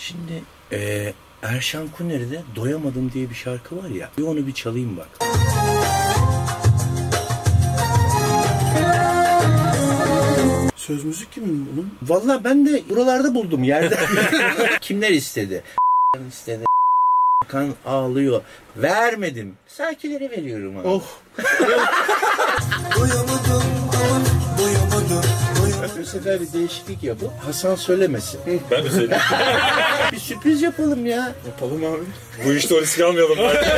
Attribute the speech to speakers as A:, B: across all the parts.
A: Şimdi Erşan Kuneri'de Doyamadım diye bir şarkı var ya. Bir onu bir çalayım bak.
B: Söz müzik kimin bunun?
A: Vallahi ben de buralarda buldum yerde. Kimler istedi? İstedi. Kan ağlıyor. Vermedim. Sakilere veriyorum abi.
B: Oh.
C: Doyamadım ama doyamadım.
A: Bu sefer bir değişiklik yapıp Hasan söylemesin.
D: Ben de söyleyeyim.
A: Bir sürpriz yapalım ya.
B: Yapalım abi.
D: Bu işte o riski almayalım.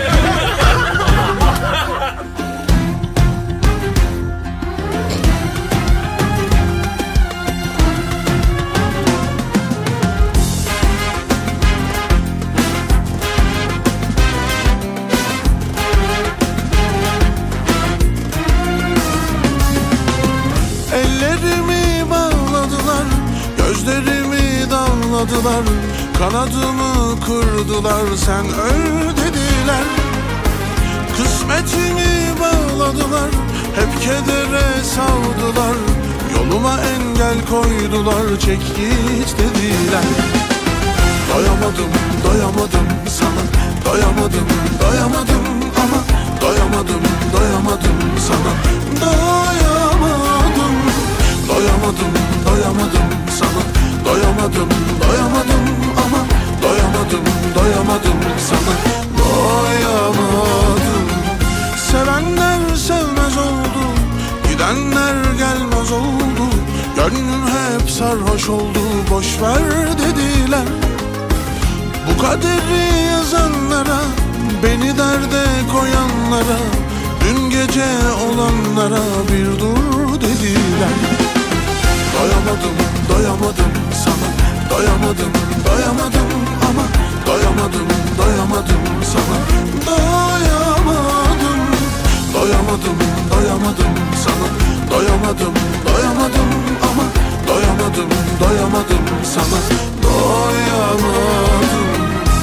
C: Ellerimi bağladılar, gözlerimi damladılar, kanadımı kırdılar, sen öl dediler. Kısmetimi bağladılar, hep kedere savdular, yoluma engel koydular, çek git dediler. Doyamadım, doyamadım sana, doyamadım, doyamadım ama doyamadım, doyamadım sana, doyamadım, doyamadım, doyamadım sana, doyamadım, doyamadım ama doyamadım, doyamadım sana, doyamadım. Sevenler sevmez oldu, gidenler gelmez oldu, gönlüm hep sarhoş oldu, boş ver dediler. Bu kaderi yazanlara, beni derde koyanlara, dün gece olanlara bir dur dediler. Doyamadım, doyamadım sana, doyamadım, doyamadım ama doyamadım, doyamadım sana, doyamadım, doyamadım, doyamadım sana, doyamadım, doyamadım ama doyamadım, doyamadım sana, doyamadım.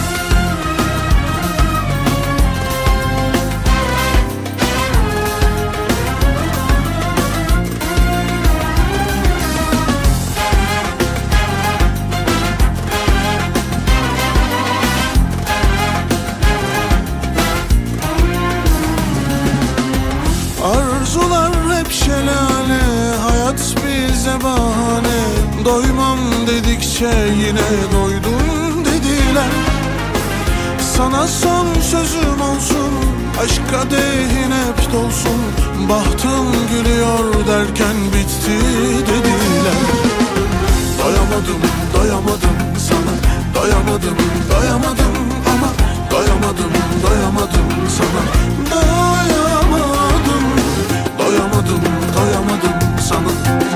C: Arzular hep şelale, hayat bize bahane, doymam dedikçe yine doydum dediler. Sana son sözüm olsun, aşk kadehin hep dolsun, bahtım gülüyor derken bitti dediler. Doyamadım, doyamadım sana, doyamadım, doyamadım ama doyamadım, doyamadım sana, doyamadım, doyamadım, doyamadım sana.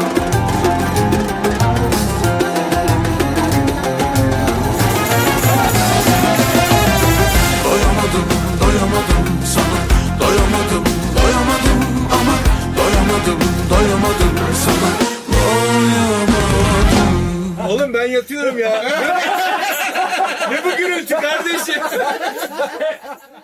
C: Doyamadım, doyamadım sana, doyamadım, doyamadım ama doyamadım, doyamadım sana, doyamadım.
D: Oğlum ben yatıyorum ya. Ne bu gürültü kardeşim?